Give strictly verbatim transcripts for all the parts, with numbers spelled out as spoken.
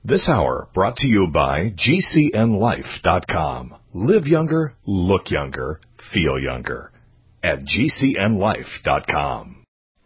This hour brought to you by G C N life dot com. Live younger, look younger, feel younger at G C N life dot com.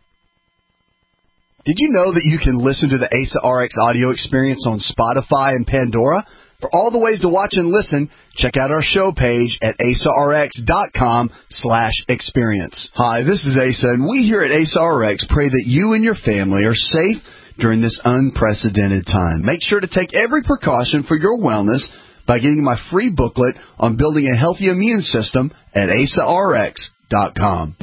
Did you know that you can listen to the A S A R X audio experience on Spotify and Pandora? For all the ways to watch and listen, check out our show page at A S A R X dot com slash experience. Hi, this is Asa, and we here at A S A R X pray that you and your family are safe during this unprecedented time. Make sure to take every precaution for your wellness by getting my free booklet on building a healthy immune system at A S A R X dot com.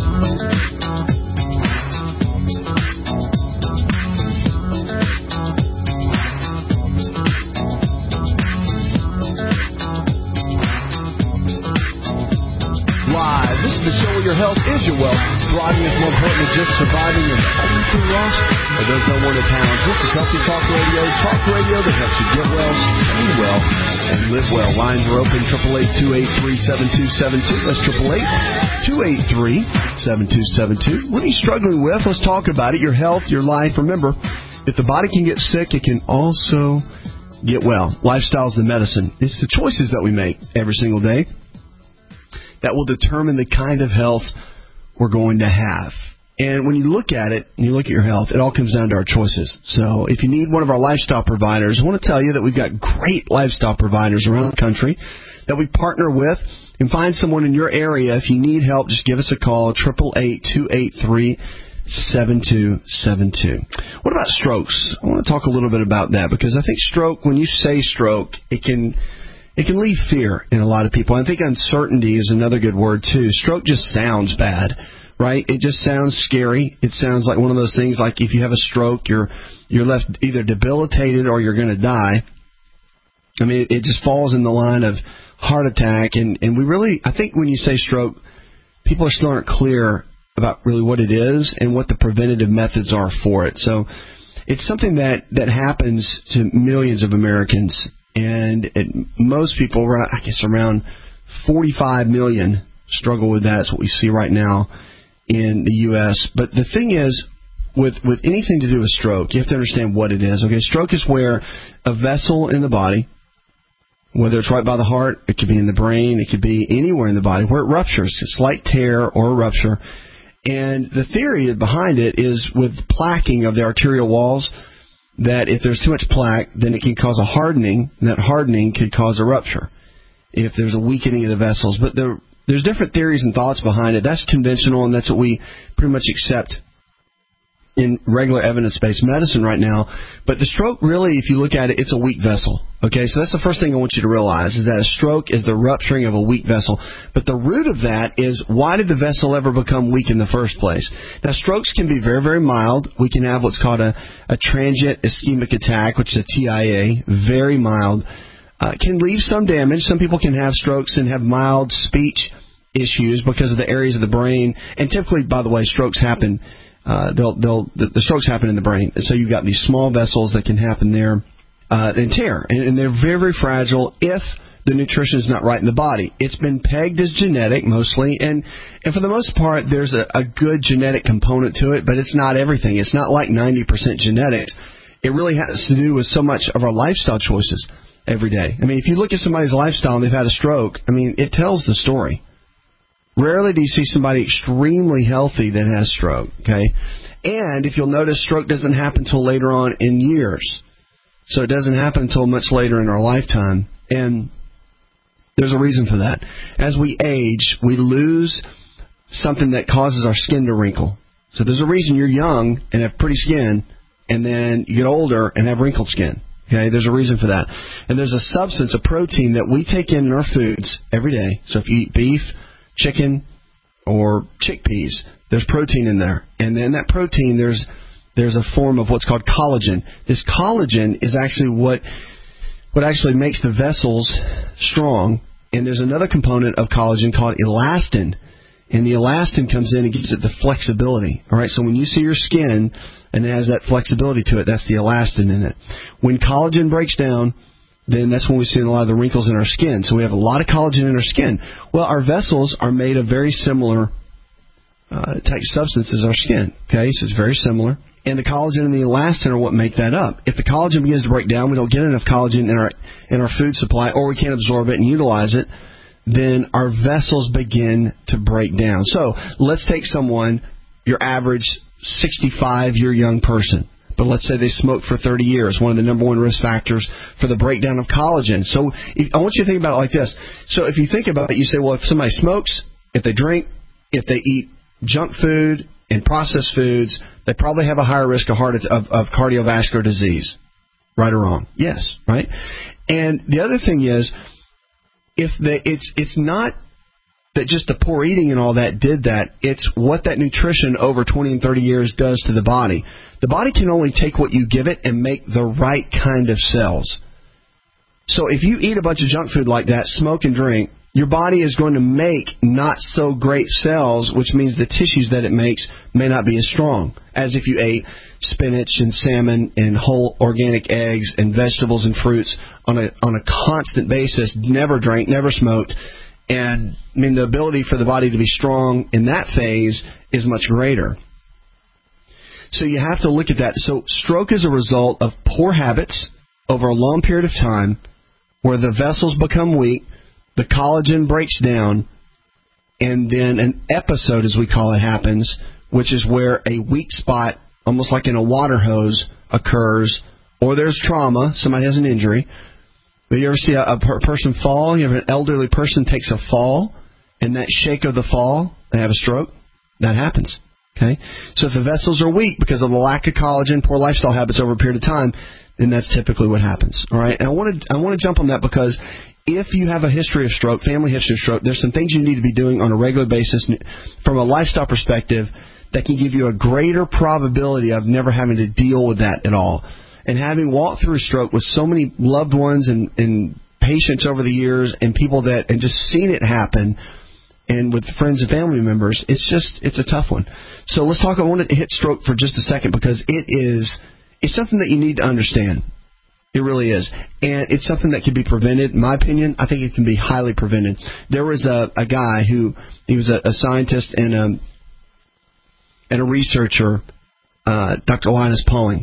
Live, this is the show where your health is your wealth. Thriving is more important than just surviving and everything lost for those unwanted pounds. This is Healthy Talk Radio, talk radio that helps you get well, stay well, and live well. Lines are open, eight eight eight, two eight three, seven two seven two. That's eight eight eight, two eight three, seven two seven two. What are you struggling with? Let's talk about it. Your health, your life. Remember, if the body can get sick, it can also get well. Lifestyle's the medicine. It's the choices that we make every single day that will determine the kind of health we're going to have. And when you look at it, and you look at your health, it all comes down to our choices. So if you need one of our lifestyle providers, I want to tell you that we've got great lifestyle providers around the country that we partner with. And find someone in your area. If you need help, just give us a call, eight eight eight, two eight three, seven two seven two. What about strokes? I want to talk a little bit about that, because I think stroke, when you say stroke, it can... It can leave fear in a lot of people. I think uncertainty is another good word, too. Stroke just sounds bad, right? It just sounds scary. It sounds like one of those things like if you have a stroke, you're you're left either debilitated or you're going to die. I mean, it, it just falls in the line of heart attack. And, and we really, I think when you say stroke, people are still aren't clear about really what it is and what the preventative methods are for it. So it's something that, that happens to millions of Americans. And it, most people, I guess around forty-five million struggle with that. That's what we see right now in the U S But the thing is, with, with anything to do with stroke, you have to understand what it is. Okay, stroke is where a vessel in the body, whether it's right by the heart, it could be in the brain, it could be anywhere in the body, where it ruptures, a slight tear or a rupture. And the theory behind it is with plaquing of the arterial walls, that if there's too much plaque, then it can cause a hardening, and that hardening could cause a rupture if there's a weakening of the vessels. But there, there's different theories and thoughts behind it. That's conventional, and that's what we pretty much accept in regular evidence-based medicine right now. But the stroke, really, if you look at it, it's a weak vessel. Okay, so that's the first thing I want you to realize, is that a stroke is the rupturing of a weak vessel. But the root of that is, why did the vessel ever become weak in the first place? Now, strokes can be very, very mild. We can have what's called a, a transient ischemic attack, which is a T I A, very mild. Uh, can leave some damage. Some people can have strokes and have mild speech issues because of the areas of the brain. And typically, by the way, strokes happen Uh, they'll, they'll, the, the strokes happen in the brain. And so you've got these small vessels that can happen there uh, and tear. And, and they're very, very fragile if the nutrition is not right in the body. It's been pegged as genetic mostly. And, and for the most part, there's a, a good genetic component to it, but it's not everything. It's not like ninety percent genetics. It really has to do with so much of our lifestyle choices every day. I mean, if you look at somebody's lifestyle and they've had a stroke, I mean, it tells the story. Rarely do you see somebody extremely healthy that has stroke, okay? And if you'll notice, stroke doesn't happen until later on in years. So it doesn't happen until much later in our lifetime. And there's a reason for that. As we age, we lose something that causes our skin to wrinkle. So there's a reason you're young and have pretty skin, and then you get older and have wrinkled skin. Okay, there's a reason for that. And there's a substance, a protein that we take in in our foods every day. So if you eat beef, chicken, or chickpeas, there's protein in there. And then that protein, there's there's a form of what's called collagen. This collagen is actually what what actually makes the vessels strong. And there's another component of collagen called elastin. And the elastin comes in and gives it the flexibility. All right, so when you see your skin and it has that flexibility to it, that's the elastin in it. When collagen breaks down, then that's when we see a lot of the wrinkles in our skin. So we have a lot of collagen in our skin. Well, our vessels are made of very similar uh, type substance as our skin. Okay, so it's very similar. And the collagen and the elastin are what make that up. If the collagen begins to break down, we don't get enough collagen in our in our food supply, or we can't absorb it and utilize it, then our vessels begin to break down. So let's take someone, your average sixty-five-year young person, but let's say they smoked for thirty years, one of the number one risk factors for the breakdown of collagen. So if, I want you to think about it like this. So if you think about it, you say, well, if somebody smokes, if they drink, if they eat junk food and processed foods, they probably have a higher risk of heart of, of cardiovascular disease. Right or wrong? Yes, right? And the other thing is, if they, it's it's not that just the poor eating and all that did that. It's what that nutrition over twenty and thirty years does to the body. The body can only take what you give it and make the right kind of cells. So if you eat a bunch of junk food like that, smoke and drink, your body is going to make not so great cells, which means the tissues that it makes may not be as strong as if you ate spinach and salmon and whole organic eggs and vegetables and fruits on a on a constant basis, never drank, never smoked. And I mean, the ability for the body to be strong in that phase is much greater. So you have to look at that. So stroke is a result of poor habits over a long period of time where the vessels become weak, the collagen breaks down, and then an episode, as we call it, happens, which is where a weak spot, almost like in a water hose, occurs, or there's trauma, somebody has an injury. You ever see a, a per- person fall? You have an elderly person takes a fall, and that shake of the fall, they have a stroke? That happens. Okay? So if the vessels are weak because of the lack of collagen, poor lifestyle habits over a period of time, then that's typically what happens. All right? And I want to I want to jump on that because if you have a history of stroke, family history of stroke, there's some things you need to be doing on a regular basis from a lifestyle perspective that can give you a greater probability of never having to deal with that at all. And having walked through a stroke with so many loved ones and, and patients over the years and people that, and just seen it happen, and with friends and family members, it's just, it's a tough one. So let's talk, I want to hit stroke for just a second because it is, it's something that you need to understand. It really is. And it's something that can be prevented. In my opinion, I think it can be highly prevented. There was a, a guy who, he was a, a scientist and a, and a researcher, uh, Doctor Linus Pauling.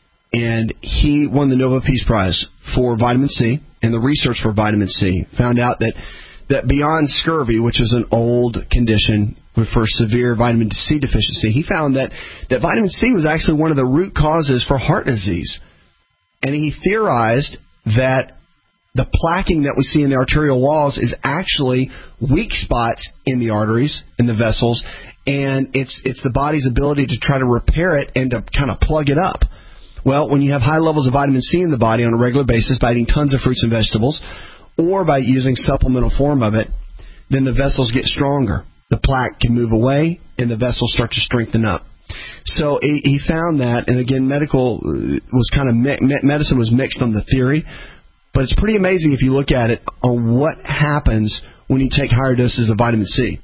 And he won the Nobel Peace Prize for vitamin C and the research for vitamin C. Found out that, that beyond scurvy, which is an old condition for severe vitamin C deficiency, he found that, that vitamin C was actually one of the root causes for heart disease. And he theorized that the plaquing that we see in the arterial walls is actually weak spots in the arteries, in the vessels, and it's it's the body's ability to try to repair it and to kind of plug it up. Well, when you have high levels of vitamin C in the body on a regular basis by eating tons of fruits and vegetables or by using supplemental form of it, then the vessels get stronger. The plaque can move away and the vessels start to strengthen up. So he found that, and again, medical was kind of medicine was mixed on the theory, but it's pretty amazing if you look at it on what happens when you take higher doses of vitamin C.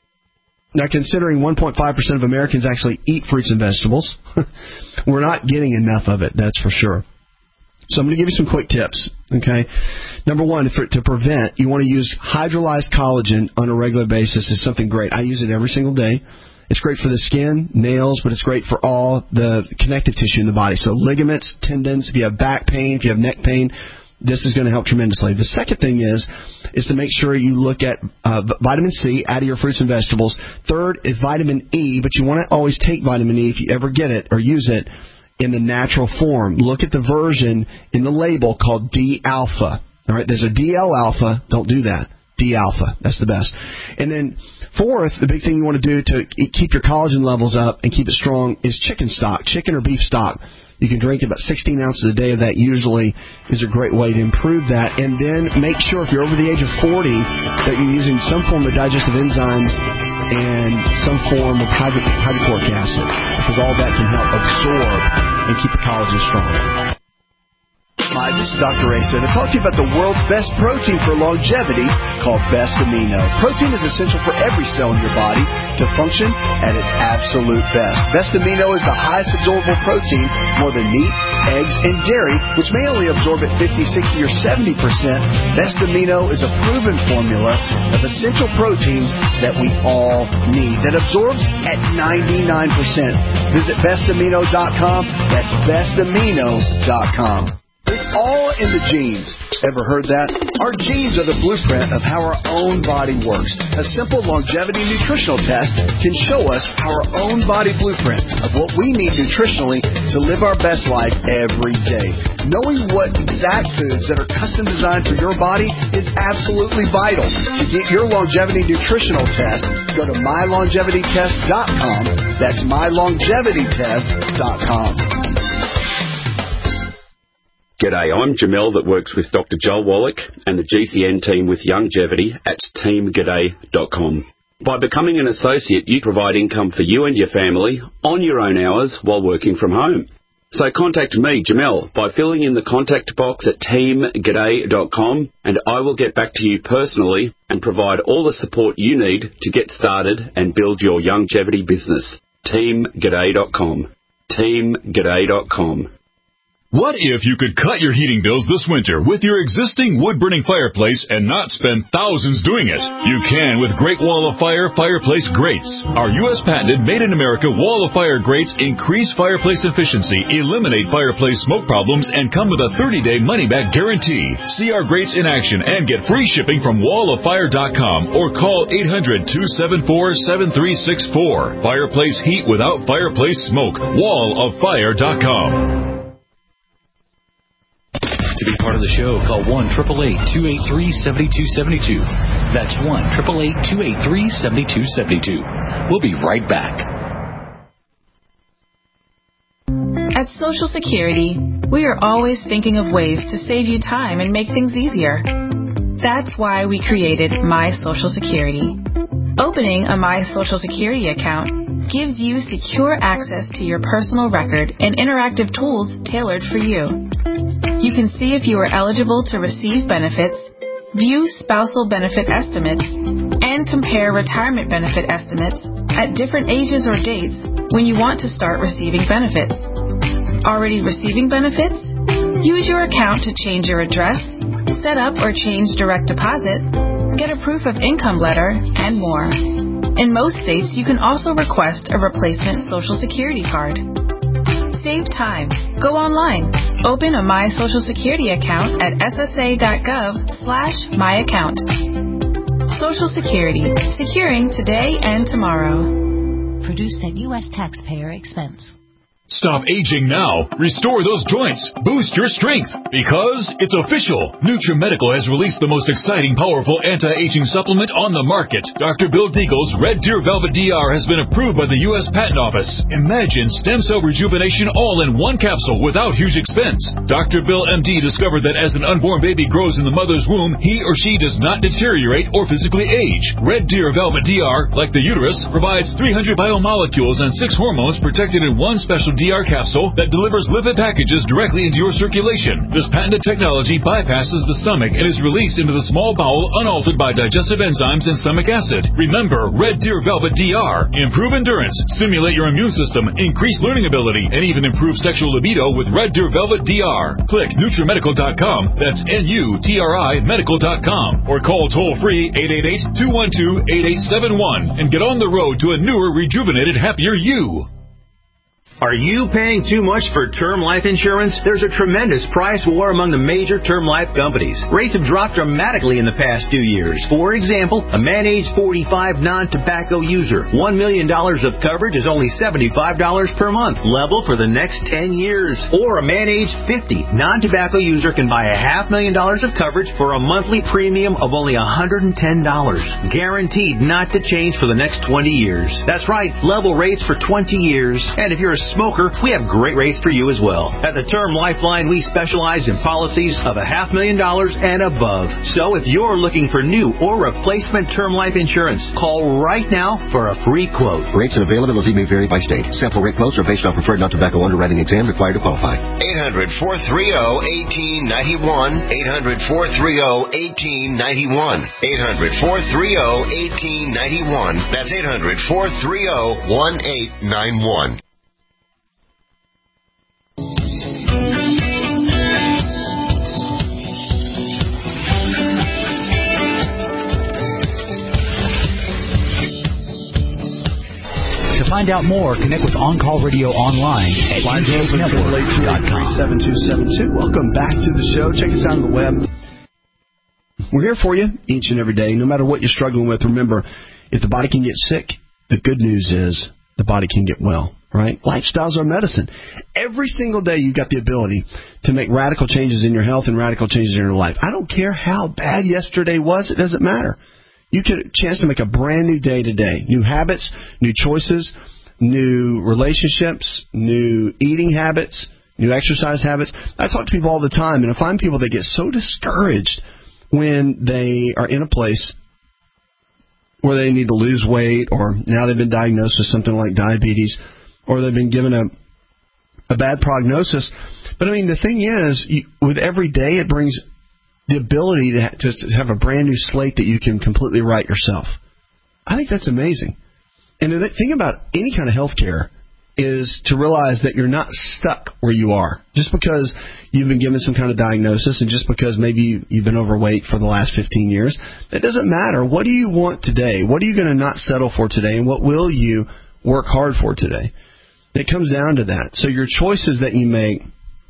Now, considering one point five percent of Americans actually eat fruits and vegetables, we're not getting enough of it, that's for sure. So I'm going to give you some quick tips, okay? Number one, for, to prevent, you want to use hydrolyzed collagen on a regular basis. Is something great. I use it every single day. It's great for the skin, nails, but it's great for all the connective tissue in the body. So ligaments, tendons, if you have back pain, if you have neck pain, this is going to help tremendously. The second thing is is to make sure you look at uh, vitamin C out of your fruits and vegetables. Third is vitamin E, but you want to always take vitamin E if you ever get it or use it in the natural form. Look at the version in the label called D-alpha. All right, there's a D L-alpha. Don't do that. D-alpha. That's the best. And then fourth, the big thing you want to do to keep your collagen levels up and keep it strong is chicken stock, chicken or beef stock. You can drink about sixteen ounces a day of that usually is a great way to improve that. And then make sure if you're over the age of forty that you're using some form of digestive enzymes and some form of hydro- hydrochloric acid because all that can help absorb and keep the collagen strong. Hi, this is Doctor Asa to talk to you about the world's best protein for longevity called Best Amino. Protein is essential for every cell in your body to function at its absolute best. Best Amino is the highest absorbable protein, more than meat, eggs, and dairy, which may only absorb at fifty, sixty, or seventy percent, Best Amino is a proven formula of essential proteins that we all need that absorbs at ninety-nine percent. Visit best amino dot com. That's best amino dot com. It's all in the genes. Ever heard that? Our genes are the blueprint of how our own body works. A simple longevity nutritional test can show us our own body blueprint of what we need nutritionally to live our best life every day. Knowing what exact foods that are custom designed for your body is absolutely vital. To get your longevity nutritional test, go to my longevity test dot com. That's my longevity test dot com. G'day, I'm Jamel that works with Doctor Joel Wallach and the G C N team with Longevity at team g'day dot com. By becoming an associate, you provide income for you and your family on your own hours while working from home. So contact me, Jamel, by filling in the contact box at team g'day dot com, and I will get back to you personally and provide all the support you need to get started and build your longevity business. team g'day dot com. team g'day dot com. What if you could cut your heating bills this winter with your existing wood-burning fireplace and not spend thousands doing it? You can with Great Wall of Fire Fireplace Grates. Our U S patented made-in-America Wall of Fire grates increase fireplace efficiency, eliminate fireplace smoke problems, and come with a thirty-day money-back guarantee. See our grates in action and get free shipping from wall of fire dot com or call eight hundred, two seven four, seven three six four. Fireplace heat without fireplace smoke. wall of fire dot com. To be part of the show, call one eight eight eight, two eight three, seven two seven two. That's one eight eight eight, two eight three, seven two seven two. We'll be right back. At Social Security, we are always thinking of ways to save you time and make things easier. That's why we created My Social Security. Opening a My Social Security account gives you secure access to your personal record and interactive tools tailored for you. You can see if you are eligible to receive benefits, view spousal benefit estimates, and compare retirement benefit estimates at different ages or dates when you want to start receiving benefits. Already receiving benefits? Use your account to change your address, set up or change direct deposit, get a proof of income letter, and more. In most states, you can also request a replacement Social Security card. Save time. Go online. Open a My Social Security account at S S A dot gov slash my account. Social Security. Securing today and tomorrow. Produced at U S taxpayer expense. Stop aging now. Restore those joints. Boost your strength. Because it's official. NutriMedical has released the most exciting, powerful anti-aging supplement on the market. Doctor Bill Deagle's Red Deer Velvet D R has been approved by the U S Patent Office. Imagine stem cell rejuvenation all in one capsule without huge expense. Doctor Bill M D discovered that as an unborn baby grows in the mother's womb, he or she does not deteriorate or physically age. Red Deer Velvet D R, like the uterus, provides three hundred biomolecules and six hormones protected in one special D R capsule that delivers lipid packages directly into your circulation. This patented technology bypasses the stomach and is released into the small bowel unaltered by digestive enzymes and stomach acid. Remember, Red Deer Velvet D R. Improve endurance, stimulate your immune system, increase learning ability, and even improve sexual libido with Red Deer Velvet D R. Click NutriMedical dot com. That's N U T R I medical dot com. Or call toll-free eight eight eight, two one two, eight eight seven one and get on the road to a newer, rejuvenated, happier you. Are you paying too much for term life insurance? There's a tremendous price war among the major term life companies. Rates have dropped dramatically in the past two years. For example, a man age forty-five non-tobacco user, one million dollars of coverage is only seventy-five dollars per month, level for the next ten years. Or a man age fifty non-tobacco user can buy a half million dollars of coverage for a monthly premium of only one hundred ten dollars, guaranteed not to change for the next twenty years. That's right, level rates for twenty years. And if you're a smoker, we have great rates for you as well. At the Term Lifeline, we specialize in policies of a half million dollars and above. So if you're looking for new or replacement term life insurance, call right now for a free quote. Rates and availability may vary by state. Sample rate quotes are based on preferred non-tobacco underwriting exam required to qualify. eight hundred, four three zero, one eight nine one. eight hundred, four three zero, one eight nine one. eight hundred, four three zero, one eight nine one. That's eight hundred, four three zero, one eight nine one. find out more, connect with On Call Radio online at Line open network dot com. seven two seven two. Welcome back to the show. Check us out on the web. We're here for you each and every day, no matter what you're struggling with. Remember, if the body can get sick, the good news is the body can get well, right? Lifestyles are medicine. Every single day you've got the ability to make radical changes in your health and radical changes in your life. I don't care how bad yesterday was. It doesn't matter. You get a chance to make a brand new day today. New habits, new choices, new relationships, new eating habits, new exercise habits. I talk to people all the time, and I find people that get so discouraged when they are in a place where they need to lose weight, or now they've been diagnosed with something like diabetes, or they've been given a a bad prognosis. But, I mean, the thing is, you, with every day, it brings the ability to, ha- to, to have a brand new slate that you can completely write yourself. I think that's amazing. And the thing about any kind of health care is to realize that you're not stuck where you are. Just because you've been given some kind of diagnosis and just because maybe you, you've been overweight for the last fifteen years, that doesn't matter. What do you want today? What are you going to not settle for today? And what will you work hard for today? It comes down to that. So your choices that you make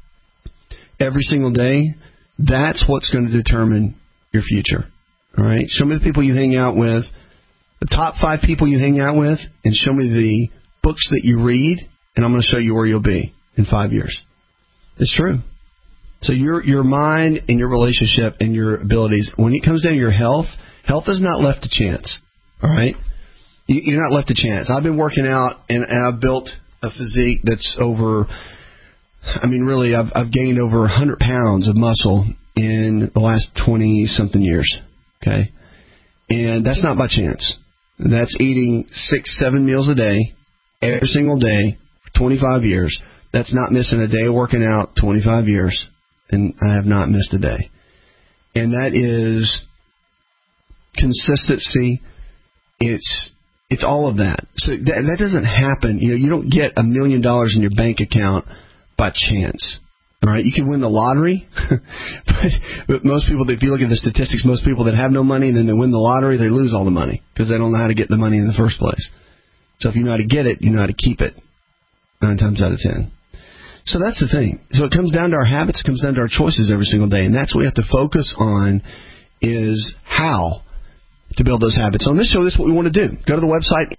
every single day, that's what's going to determine your future. All right? Show me the people you hang out with, the top five people you hang out with, and show me the books that you read, and I'm going to show you where you'll be in five years. It's true. So your your mind and your relationship and your abilities, when it comes down to your health, health is not left to chance. All right? You, you're not left to chance. I've been working out, and, and I've built a physique that's over, I mean, really, I've, I've gained over one hundred pounds of muscle in the last twenty-something years. Okay? And that's not by chance. That's eating six, seven meals a day, every single day, for twenty-five years. That's not missing a day of working out, twenty-five years. And I have not missed a day. And that is consistency. It's it's all of that. So that, that doesn't happen. You know, you don't get a million dollars in your bank account by chance. All right, you can win the lottery, but, but most people, if you look at the statistics, most people that have no money and then they win the lottery, they lose all the money because they don't know how to get the money in the first place. So if you know how to get it, you know how to keep it nine times out of ten. So that's the thing. So it comes down to our habits, it comes down to our choices every single day, and that's what we have to focus on is how to build those habits. On this show, this is what we want to do. Go to the website.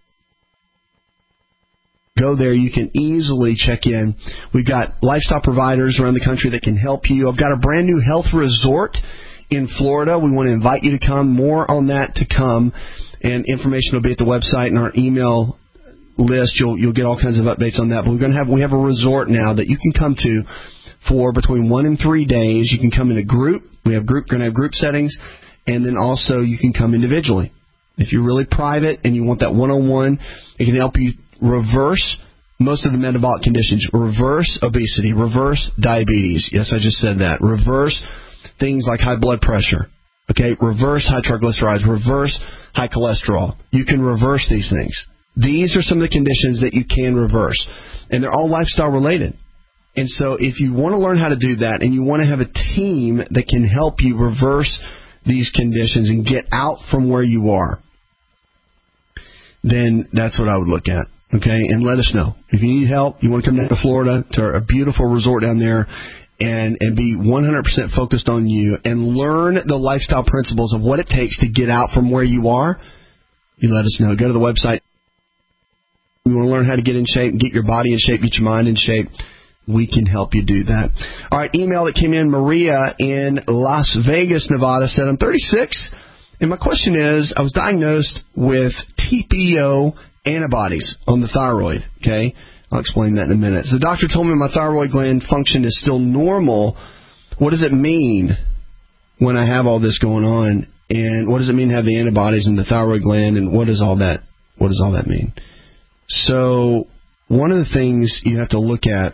Go there. You can easily check in. We've got lifestyle providers around the country that can help you. I've got a brand new health resort in Florida. We want to invite you to come. More on that to come. And information will be at the website and our email list. You'll you'll get all kinds of updates on that. But we're going to have we have a resort now that you can come to for between one and three days. You can come in a group. We have group going to have group settings, and then also you can come individually. If you're really private and you want that one-on-one, it can help you reverse most of the metabolic conditions. Reverse obesity. Reverse diabetes. Yes, I just said that. Reverse things like high blood pressure. Okay, reverse high triglycerides. Reverse high cholesterol. You can reverse these things. These are some of the conditions that you can reverse. And they're all lifestyle related. And so if you want to learn how to do that and you want to have a team that can help you reverse these conditions and get out from where you are, then that's what I would look at. Okay, and let us know. If you need help, you want to come down to Florida, to a beautiful resort down there, and, and be one hundred percent focused on you and learn the lifestyle principles of what it takes to get out from where you are, you let us know. Go to the website. You want to learn how to get in shape, get your body in shape, get your mind in shape, we can help you do that. All right, email that came in, Maria in Las Vegas, Nevada, said, I'm thirty-six, and my question is, I was diagnosed with T P O antibodies on the thyroid, okay? I'll explain that in a minute. So the doctor told me my thyroid gland function is still normal. What does it mean when I have all this going on? And what does it mean to have the antibodies in the thyroid gland? And what does all that, what does all that mean? So one of the things you have to look at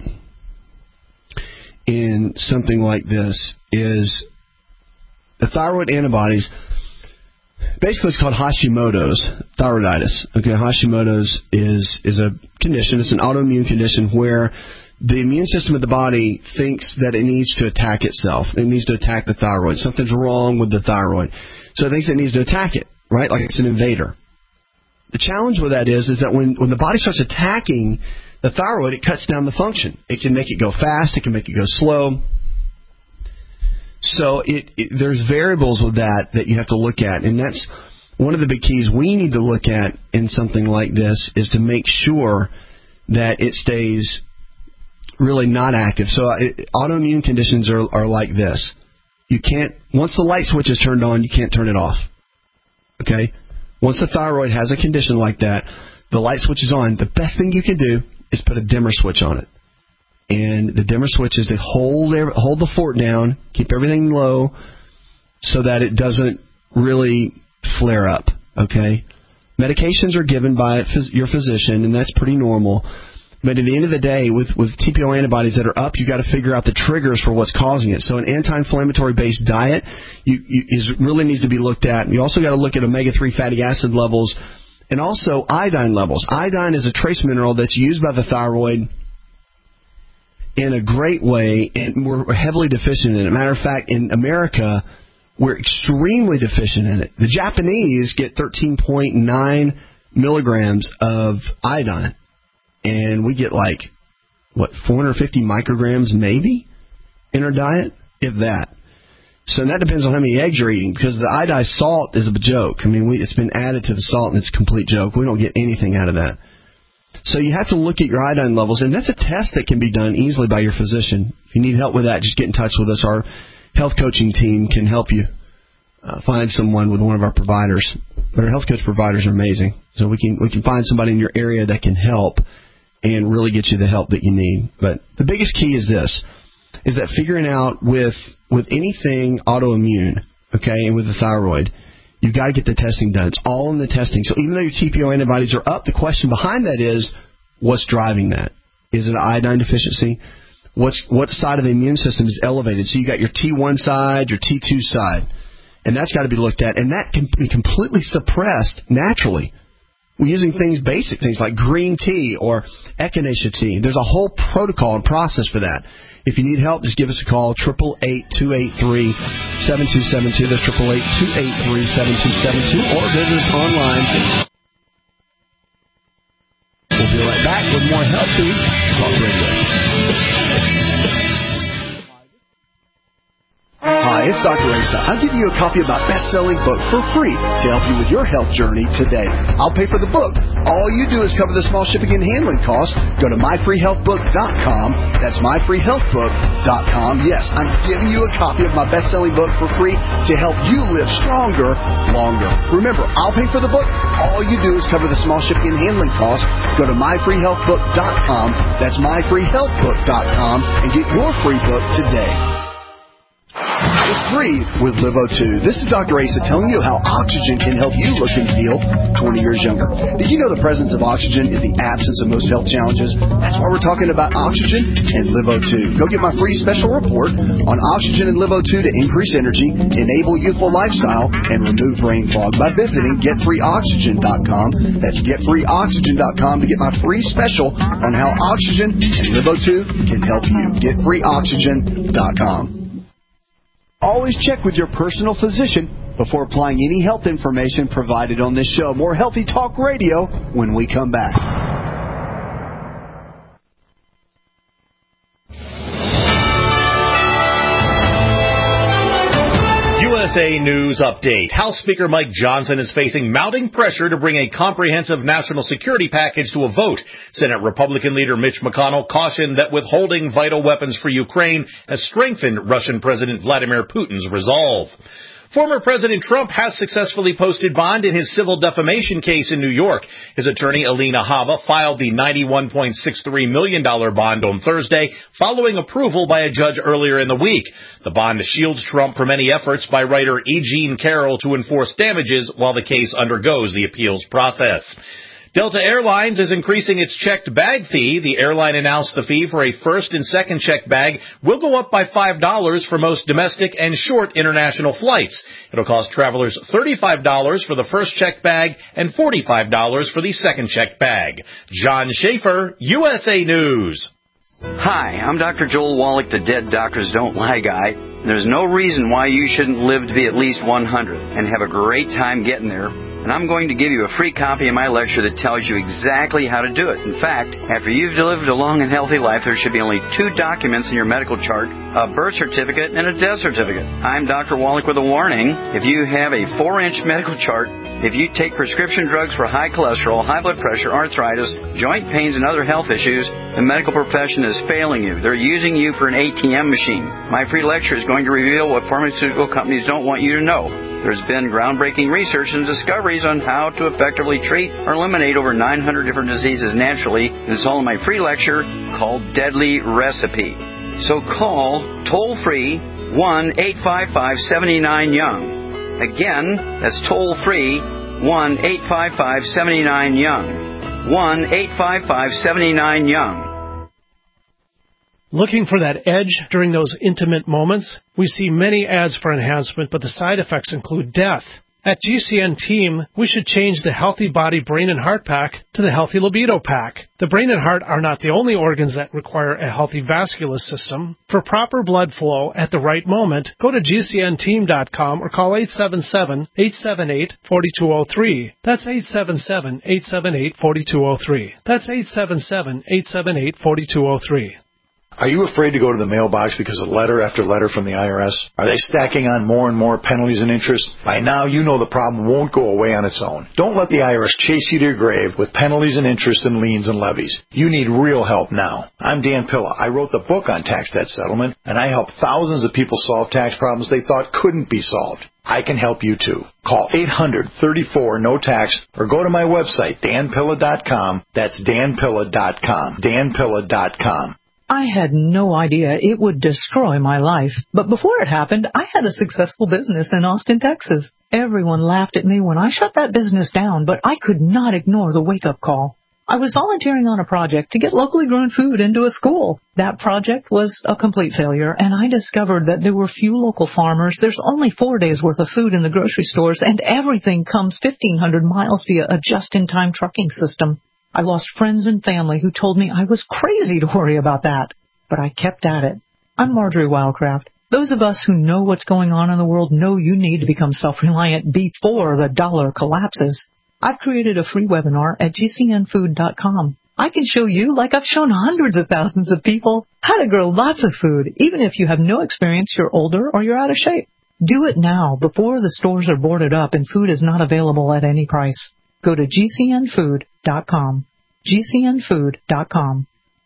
in something like this is the thyroid antibodies. Basically, it's called Hashimoto's thyroiditis. Okay, Hashimoto's is is a condition. It's an autoimmune condition where the immune system of the body thinks that it needs to attack itself. It needs to attack the thyroid. Something's wrong with the thyroid. So it thinks it needs to attack it, right? Like it's an invader. The challenge with that is, is that when, when the body starts attacking the thyroid, it cuts down the function. It can make it go fast. It can make it go slow. So it, it, there's variables with that that you have to look at, and that's one of the big keys we need to look at in something like this is to make sure that it stays really not active. So it, autoimmune conditions are, are like this. You can't, once the light switch is turned on, you can't turn it off. Okay? Once the thyroid has a condition like that, the light switch is on. The best thing you can do is put a dimmer switch on it. And the dimmer switch is to hold hold the fort down, keep everything low so that it doesn't really flare up. Okay? Medications are given by your physician, and that's pretty normal. But at the end of the day, with, with T P O antibodies that are up, you've got to figure out the triggers for what's causing it. So an anti-inflammatory-based diet you, you, is really needs to be looked at. You also got to look at omega three fatty acid levels and also iodine levels. Iodine is a trace mineral that's used by the thyroid in a great way, and we're heavily deficient in it. Matter of fact, in America, we're extremely deficient in it. The Japanese get thirteen point nine milligrams of iodine. And we get like, what, four hundred fifty micrograms maybe in our diet, if that. So that depends on how many eggs you're eating, because the iodized salt is a joke. I mean, we, it's been added to the salt, and it's a complete joke. We don't get anything out of that. So you have to look at your iodine levels, and that's a test that can be done easily by your physician. If you need help with that, just get in touch with us. Our health coaching team can help you uh, find someone with one of our providers. But our health coach providers are amazing, so we can we can find somebody in your area that can help and really get you the help that you need. But the biggest key is this, is that figuring out with with anything autoimmune, okay, and with the thyroid, you've got to get the testing done. It's all in the testing. So even though your T P O antibodies are up, the question behind that is, what's driving that? Is it an iodine deficiency? What's what side of the immune system is elevated? So you got your T one side, your T two side, and that's got to be looked at, and that can be completely suppressed naturally. We're using things, basic things like green tea or echinacea tea. There's a whole protocol and process for that. If you need help, just give us a call, eight eight eight, two eight three, seven two seven two. That's eight eight eight, two eight three, seven two seven two. Or visit us online. We'll be right back with more Healthy Talk Radio. Hi, it's Doctor Asa. I'm giving you a copy of my best-selling book for free to help you with your health journey today. I'll pay for the book. All you do is cover the small shipping and handling costs. Go to my free health book dot com. That's my free health book dot com. Yes, I'm giving you a copy of my best-selling book for free to help you live stronger, longer. Remember, I'll pay for the book. All you do is cover the small shipping and handling costs. Go to my free health book dot com. That's my free health book dot com and get your free book today. It's free with Livo two. This is Doctor Asa telling you how oxygen can help you look and feel twenty years younger. Did you know the presence of oxygen is the absence of most health challenges? That's why we're talking about oxygen and Livo two. Go get my free special report on oxygen and Livo two to increase energy, enable youthful lifestyle, and remove brain fog by visiting get free oxygen dot com. That's get free oxygen dot com to get my free special on how oxygen and Livo two can help you. get free oxygen dot com. Always check with your personal physician before applying any health information provided on this show. More Healthy Talk Radio when we come back. U S A News Update. House Speaker Mike Johnson is facing mounting pressure to bring a comprehensive national security package to a vote. Senate Republican leader Mitch McConnell cautioned that withholding vital weapons for Ukraine has strengthened Russian President Vladimir Putin's resolve. Former President Trump has successfully posted bond in his civil defamation case in New York. His attorney, Alina Habba, filed the ninety-one point six three million dollars bond on Thursday, following approval by a judge earlier in the week. The bond shields Trump from any efforts by writer E. Jean Carroll to enforce damages while the case undergoes the appeals process. Delta Airlines is increasing its checked bag fee. The airline announced the fee for a first and second checked bag will go up by five dollars for most domestic and short international flights. It'll cost travelers thirty-five dollars for the first checked bag and forty-five dollars for the second checked bag. John Schaefer, U S A News. Hi, I'm Doctor Joel Wallach, the Dead Doctors Don't Lie guy. There's no reason why you shouldn't live to be at least one hundred and have a great time getting there. and I'm going to give you a free copy of my lecture that tells you exactly how to do it. In fact, after you've lived a long and healthy life, there should be only two documents in your medical chart, a birth certificate and a death certificate. I'm Doctor Wallach with a warning. If you have a four-inch medical chart, if you take prescription drugs for high cholesterol, high blood pressure, arthritis, joint pains, and other health issues, the medical profession is failing you. They're using you for an A T M machine. My free lecture is going to reveal what pharmaceutical companies don't want you to know. There's been groundbreaking research and discoveries on how to effectively treat or eliminate over nine hundred different diseases naturally. And it's all in my free lecture called Deadly Recipe. So call toll-free one eight five five, seven nine, young. Again, that's toll-free one eight five five, seven nine, young. one eight five five, seven nine, young. Looking for that edge during those intimate moments? We see many ads for enhancement, but the side effects include death. At G C N Team, we should change the Healthy Body Brain and Heart Pack to the Healthy Libido Pack. The brain and heart are not the only organs that require a healthy vascular system. For proper blood flow at the right moment, go to G C N team dot com or call eight seven seven, eight seven eight, four two zero three. That's eight seven seven, eight seven eight, four two zero three. That's eight seven seven, eight seven eight, four two zero three. Are you afraid to go to the mailbox because of letter after letter from the I R S? Are they stacking on more and more penalties and interest? By now, you know the problem won't go away on its own. Don't let the I R S chase you to your grave with penalties and interest and liens and levies. You need real help now. I'm Dan Pilla. I wrote the book on tax debt settlement, and I help thousands of people solve tax problems they thought couldn't be solved. I can help you too. Call eight hundred, thirty-four, no tax or go to my website, dan pilla dot com. That's dan pilla dot com. dan pilla dot com. I had no idea it would destroy my life, but before it happened, I had a successful business in Austin, Texas. Everyone laughed at me when I shut that business down, but I could not ignore the wake-up call. I was volunteering on a project to get locally grown food into a school. That project was a complete failure, and I discovered that there were few local farmers. There's only four days' worth of food in the grocery stores, and everything comes fifteen hundred miles via a just-in-time trucking system. I lost friends and family who told me I was crazy to worry about that, but I kept at it. I'm Marjorie Wildcraft. Those of us who know what's going on in the world know you need to become self-reliant before the dollar collapses. I've created a free webinar at G C N food dot com. I can show you, like I've shown hundreds of thousands of people, how to grow lots of food, even if you have no experience, you're older, or you're out of shape. Do it now before the stores are boarded up and food is not available at any price. Go to G C N food dot com. G C N food dot com.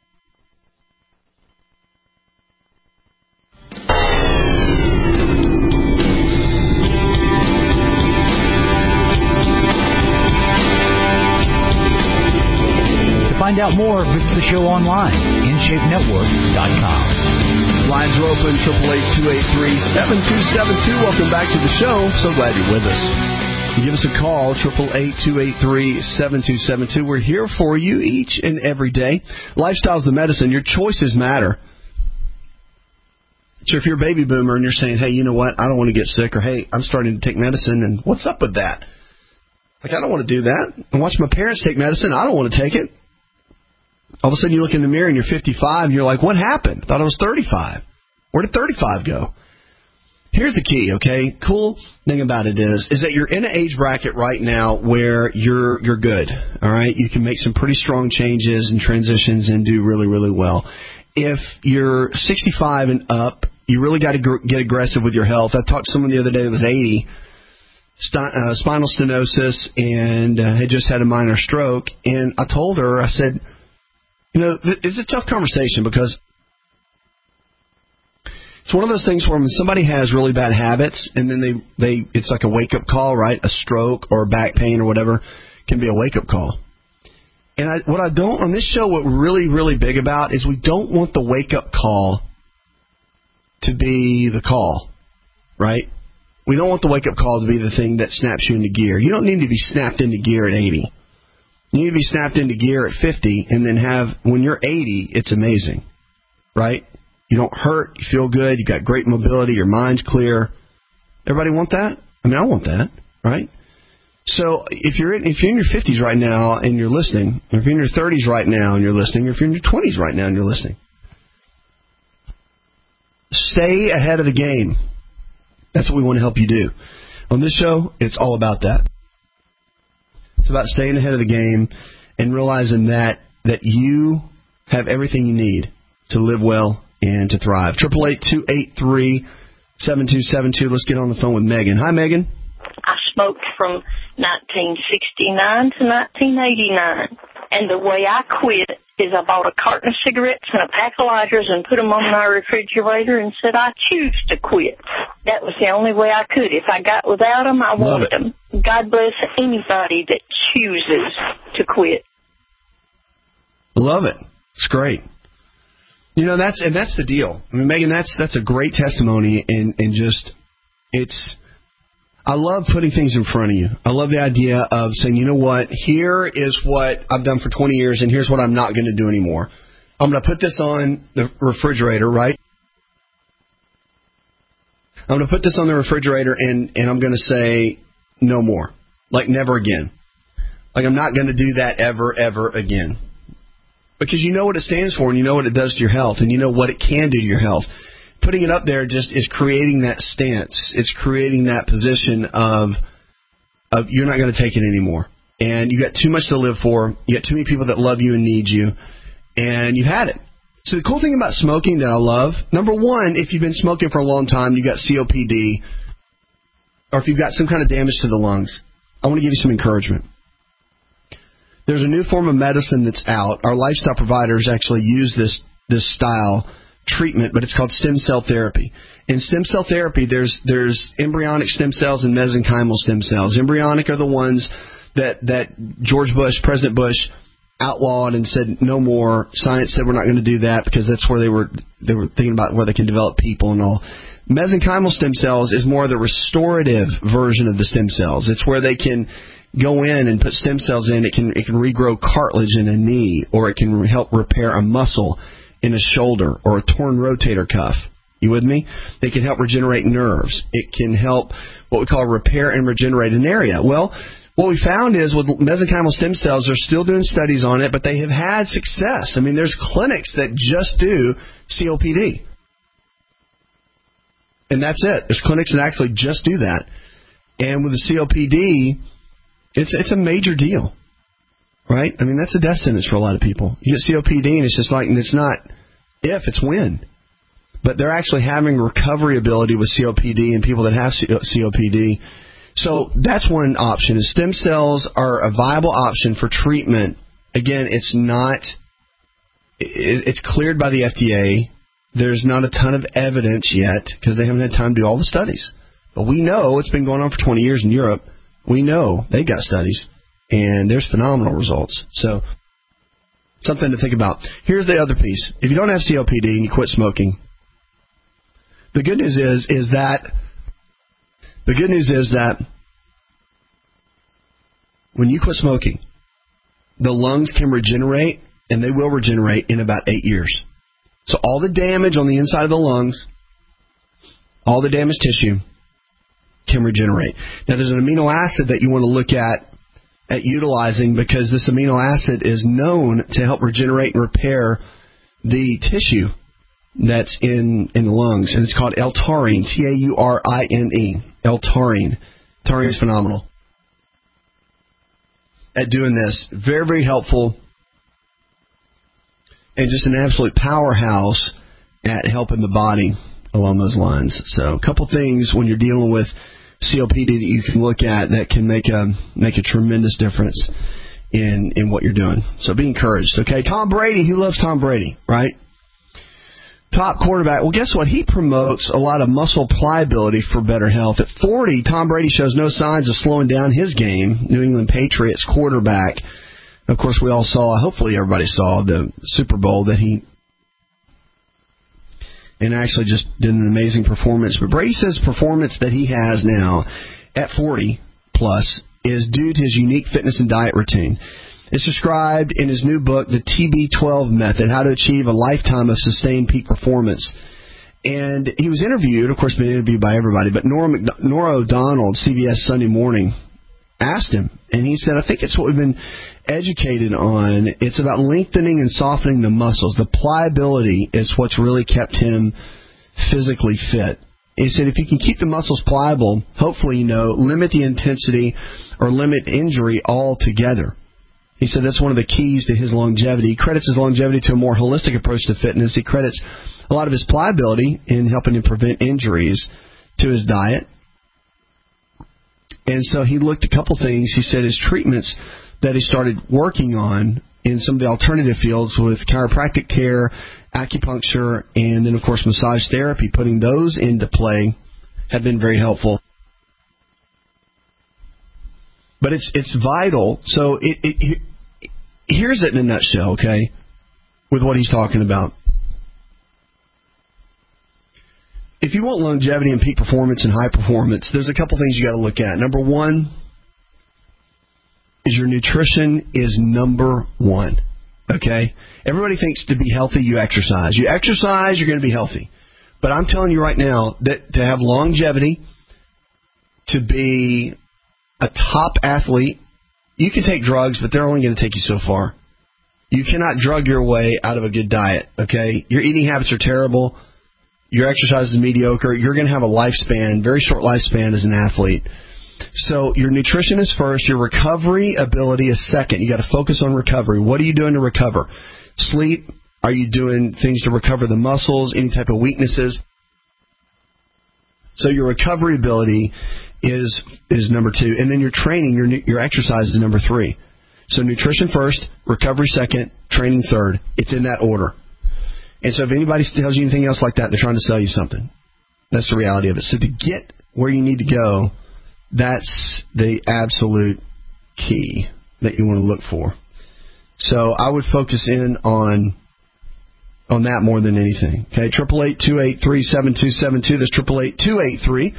To find out more, visit the show online, in shape network dot com. Lines are open, eight eight eight, two eight three, seven two seven two. Welcome back to the show. So glad you're with us. Give us a call, eight eight eight, two eight three, seven two seven two. We're here for you each and every day. Lifestyle's the medicine. Your choices matter. So if you're a baby boomer and you're saying, hey, you know what, I don't want to get sick, or hey, I'm starting to take medicine, and what's up with that? Like, I don't want to do that. And watch my parents take medicine. I don't want to take it. All of a sudden you look in the mirror and you're fifty-five and you're like, what happened? I thought I was thirty-five. Where did thirty-five go? Here's the key, okay? Cool thing about it is, is that you're in an age bracket right now where you're you're good, all right? You can make some pretty strong changes and transitions and do really, really well. If you're sixty-five and up, you really got to gr- get aggressive with your health. I talked to someone the other day that was eighty, st- uh, spinal stenosis, and uh, had just had a minor stroke. And I told her, I said, you know, th- it's a tough conversation because it's one of those things where when somebody has really bad habits and then they, they it's like a wake-up call, right? A stroke or back pain or whatever can be a wake-up call. And I, what I don't, on this show, what we're really, really big about is we don't want the wake-up call to be the call, right? We don't want the wake-up call to be the thing that snaps you into gear. You don't need to be snapped into gear at eighty. You need to be snapped into gear at fifty and then have, when you're eighty, it's amazing, right? You don't hurt, you feel good, you got great mobility, your mind's clear. Everybody want that? I mean, I want that, right? So if you're in, if you're in your fifties right now and you're listening, or if you're in your thirties right now and you're listening, or if you're in your twenties right now and you're listening, stay ahead of the game. That's what we want to help you do. On this show, it's all about that. It's about staying ahead of the game and realizing that that you have everything you need to live well and to thrive. Triple eight two eight three seven two seven two. Let's get on the phone with Megan. Hi, Megan. I smoked from nineteen sixty-nine to nineteen eighty-nine, and the way I quit is I bought a carton of cigarettes and a pack of lighters and put them on my refrigerator and said I choose to quit. That was the only way I could. If I got without them, I Love wanted it. them. God bless anybody that chooses to quit. Love it. It's great. You know, that's and that's the deal. I mean, Megan, that's that's a great testimony, and, and just it's. I love putting things in front of you. I love the idea of saying, you know what, here is what I've done for twenty years, and here's what I'm not going to do anymore. I'm going to put this on the refrigerator, right? I'm going to put this on the refrigerator, and, and I'm going to say no more. Like never again. Like I'm not going to do that ever, ever again. Because you know what it stands for, and you know what it does to your health, and you know what it can do to your health. Putting it up there just is creating that stance. It's creating that position of, of you're not going to take it anymore. And you got too much to live for. You got too many people that love you and need you. And you've had it. So the cool thing about smoking that I love, number one, if you've been smoking for a long time, you got C O P D, or if you've got some kind of damage to the lungs, I want to give you some encouragement. There's a new form of medicine that's out. Our lifestyle providers actually use this this style treatment, but it's called stem cell therapy. In stem cell therapy, there's there's embryonic stem cells and mesenchymal stem cells. Embryonic are the ones that, that George Bush, President Bush, outlawed and said no more. Science said we're not going to do that because that's where they were they were thinking about where they can develop people and all. Mesenchymal stem cells is more the restorative version of the stem cells. It's where they can go in and put stem cells in. It can it can regrow cartilage in a knee, or it can help repair a muscle in a shoulder or a torn rotator cuff. You with me? They can help regenerate nerves. It can help what we call repair and regenerate an area. Well, what we found is with mesenchymal stem cells, they're still doing studies on it, but they have had success. I mean, there's clinics that just do C O P D. And that's it. There's clinics that actually just do that. And with the C O P D, it's it's a major deal. Right? I mean, that's a death sentence for a lot of people. You get C O P D, and it's just like, and it's not if, it's when. But they're actually having recovery ability with C O P D and people that have C O P D. So that's one option, is stem cells are a viable option for treatment. Again, it's not, it's cleared by the F D A. There's not a ton of evidence yet because they haven't had time to do all the studies. But we know it's been going on for twenty years in Europe. We know they got studies. And there's phenomenal results. So, something to think about. Here's the other piece. If you don't have C O P D and you quit smoking, the good news is is that the good news is that when you quit smoking, the lungs can regenerate, and they will regenerate in about eight years. So all the damage on the inside of the lungs, all the damaged tissue, can regenerate. Now, there's an amino acid that you want to look at at utilizing, because this amino acid is known to help regenerate and repair the tissue that's in, in the lungs, and it's called L-taurine, T A U R I N E, L-taurine. Taurine is phenomenal at doing this. Very, very helpful, and just an absolute powerhouse at helping the body along those lines. So a couple things when you're dealing with C O P D that you can look at that can make a make a tremendous difference in in what you're doing. So be encouraged. Okay, Tom Brady. Who loves Tom Brady, right? Top quarterback. Well, guess what? He promotes a lot of muscle pliability for better health. At forty, Tom Brady shows no signs of slowing down his game. New England Patriots quarterback. Of course, we all saw, hopefully everybody saw, the Super Bowl that he and actually just did an amazing performance. But Brady says performance that he has now at forty plus is due to his unique fitness and diet routine. It's described in his new book, The T B twelve Method, How to Achieve a Lifetime of Sustained Peak Performance. And he was interviewed, of course, been interviewed by everybody, but Nora, McDo- Nora O'Donnell, C B S Sunday Morning, asked him, and he said, I think it's what we've been educated on. It's about lengthening and softening the muscles. The pliability is what's really kept him physically fit. He said if you can keep the muscles pliable, hopefully, you know, limit the intensity or limit injury altogether. He said that's one of the keys to his longevity. He credits his longevity to a more holistic approach to fitness. He credits a lot of his pliability in helping him prevent injuries to his diet. And so he looked at a couple things. He said his treatments that he started working on in some of the alternative fields with chiropractic care, acupuncture, and then, of course, massage therapy, putting those into play have been very helpful. But it's it's vital. So it, it, here's it in a nutshell, okay, with what he's talking about. If you want longevity and peak performance and high performance, there's a couple things you got to look at. Number one is your nutrition is number one, okay? Everybody thinks to be healthy, you exercise. You exercise, you're going to be healthy. But I'm telling you right now that to have longevity, to be a top athlete, you can take drugs, but they're only going to take you so far. You cannot drug your way out of a good diet, okay? Your eating habits are terrible. Your exercise is mediocre. You're going to have a lifespan, very short lifespan as an athlete. So your nutrition is first. Your recovery ability is second. You got to focus on recovery. What are you doing to recover? Sleep. Are you doing things to recover the muscles, any type of weaknesses? So your recovery ability is is number two. And then your training, your your exercise is number three. So nutrition first, recovery second, training third. It's in that order. And so if anybody tells you anything else like that, they're trying to sell you something. That's the reality of it. So to get where you need to go, that's the absolute key that you want to look for. So I would focus in on on that more than anything. Okay, triple eight two eight three seven two seven two. That's triple eight two eight three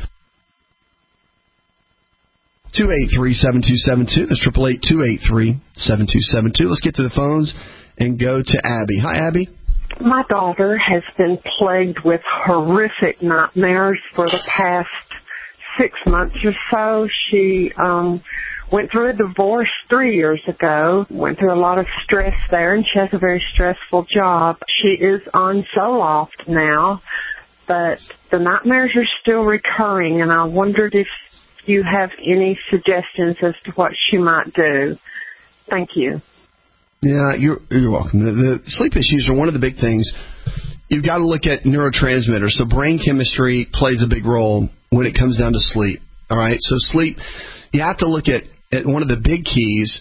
two eight three seven two seven two. That's triple eight two eight three seven two seven two. Let's get to the phones and go to Abby. Hi, Abby. My daughter has been plagued with horrific nightmares for the past six months or so. She um went through a divorce three years ago, went through a lot of stress there, and she has a very stressful job. She is on Zoloft now, but the nightmares are still recurring, and I wondered if you have any suggestions as to what she might do. Thank you. Yeah, you're, you're welcome. The, the sleep issues are one of the big things. You've got to look at neurotransmitters. So brain chemistry plays a big role when it comes down to sleep. All right, so sleep, you have to look at, at one of the big keys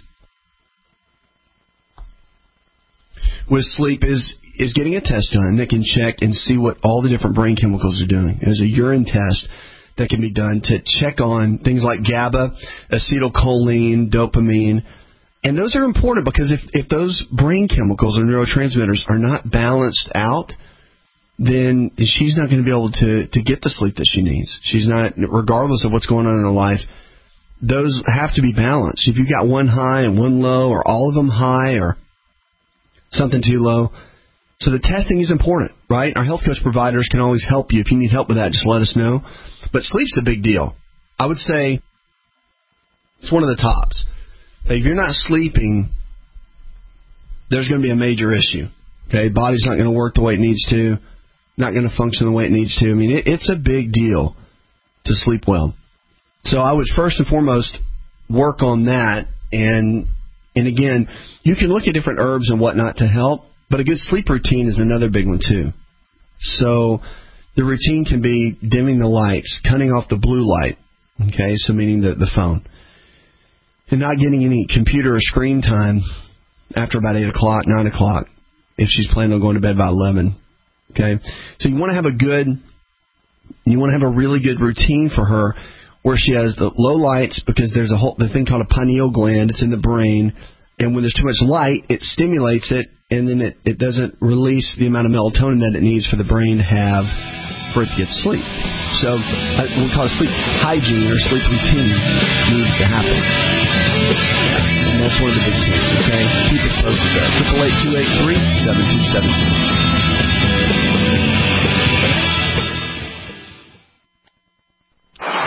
with sleep is is getting a test done that can check and see what all the different brain chemicals are doing. There's a urine test that can be done to check on things like GABA, acetylcholine, dopamine. And those are important because if, if those brain chemicals or neurotransmitters are not balanced out, then she's not going to be able to, to get the sleep that she needs. She's not, regardless of what's going on in her life, those have to be balanced. If you've got one high and one low, or all of them high, or something too low. So the testing is important, right? Our health coach providers can always help you. If you need help with that, just let us know. But sleep's a big deal. I would say it's one of the tops. If you're not sleeping, there's going to be a major issue. Okay, body's not going to work the way it needs to, not going to function the way it needs to. I mean, it, it's a big deal to sleep well. So I would first and foremost work on that. And and again, you can look at different herbs and whatnot to help, but a good sleep routine is another big one too. So the routine can be dimming the lights, cutting off the blue light. Okay, so meaning the the phone. And not getting any computer or screen time after about eight o'clock, nine o'clock, if she's planning on going to bed by eleven. Okay? So you want to have a good, you want to have a really good routine for her where she has the low lights because there's a whole the thing called a pineal gland. It's in the brain. And when there's too much light, it stimulates it, and then it, it doesn't release the amount of melatonin that it needs for the brain to have for it to get sleep. So uh, we call it sleep hygiene or sleep routine needs to happen. And that's one of the big things, okay? Keep it posted there. triple eight two eight three seven two seven two. This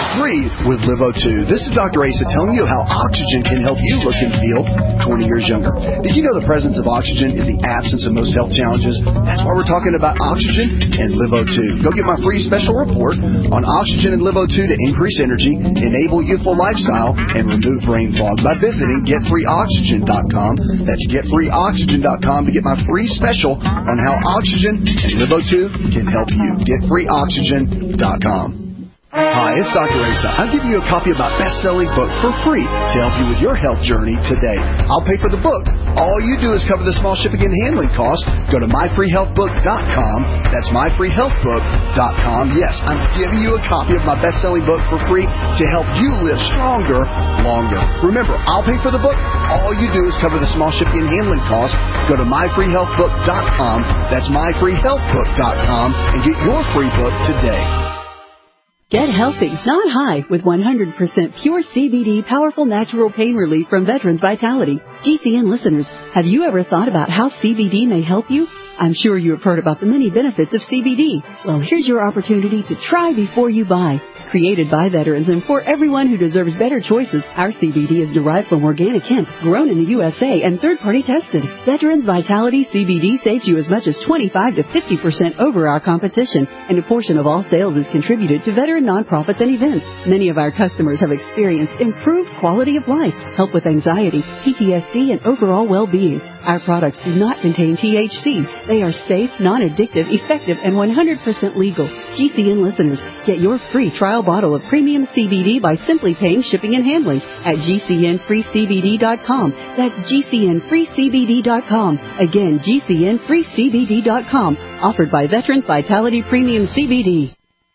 free with Live O two. This is Doctor Asa telling you how oxygen can help you look and feel twenty years younger. Did you know the presence of oxygen is the absence of most health challenges? That's why we're talking about oxygen and Live O two. Go get my free special report on oxygen and Live O two to increase energy, enable youthful lifestyle, and remove brain fog by visiting get free oxygen dot com. That's get free oxygen dot com to get my free special on how oxygen and Live O two can help you. get free oxygen dot com. Hi, it's Doctor Asa. I'm giving you a copy of my best-selling book for free to help you with your health journey today. I'll pay for the book. All you do is cover the small shipping and handling costs. Go to my free health book dot com. That's my free health book dot com. Yes, I'm giving you a copy of my best-selling book for free to help you live stronger, longer. Remember, I'll pay for the book. All you do is cover the small shipping and handling costs. Go to my free health book dot com. That's my free health book dot com and get your free book today. Get healthy, not high, with one hundred percent pure C B D powerful natural pain relief from Veterans Vitality. G C N listeners, have you ever thought about how C B D may help you? I'm sure you have heard about the many benefits of C B D. Well, here's your opportunity to try before you buy. Created by veterans and for everyone who deserves better choices, our C B D is derived from organic hemp, grown in the U S A, and third-party tested. Veterans Vitality C B D saves you as much as twenty-five to fifty percent over our competition, and a portion of all sales is contributed to veteran nonprofits and events. Many of our customers have experienced improved quality of life, help with anxiety, P T S D, and overall well-being. Our products do not contain T H C. They are safe, non-addictive, effective, and one hundred percent legal. G C N listeners, get your free trial bottle of premium C B D by simply paying shipping and handling at G C N free C B D dot com. That's G C N free C B D dot com. Again, G C N free C B D dot com. Offered by Veterans Vitality Premium C B D.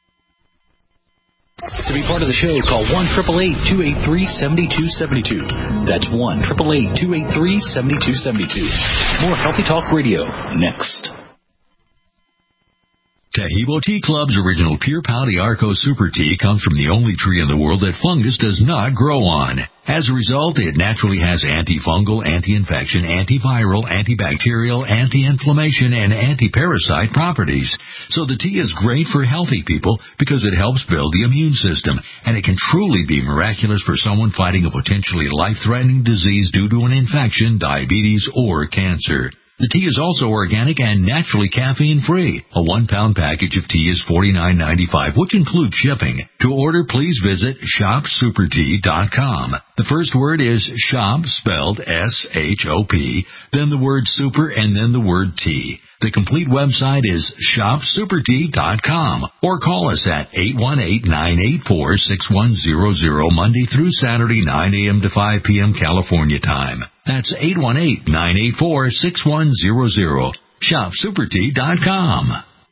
To be part of the show, call one eight eight eight, two eight three, seven two seven two. That's one eight eight eight, two eight three, seven two seven two. More Healthy Talk Radio next. Tahibo Tea Club's original Pure Pau d'Arco Super Tea comes from the only tree in the world that fungus does not grow on. As a result, it naturally has antifungal, anti-infection, antiviral, antibacterial, anti-inflammation, and anti-parasite properties. So the tea is great for healthy people because it helps build the immune system, and it can truly be miraculous for someone fighting a potentially life-threatening disease due to an infection, diabetes, or cancer. The tea is also organic and naturally caffeine-free. A one-pound package of tea is forty-nine ninety-five, which includes shipping. To order, please visit shop super tea dot com. The first word is shop, spelled S H O P, then the word super, and then the word tea. The complete website is shop super tea dot com, or call us at eight one eight, nine eight four, six one zero zero Monday through Saturday, nine a.m. to five p.m. California time. That's eight one eight, nine eight four, six one zero zero. shop super tea dot com.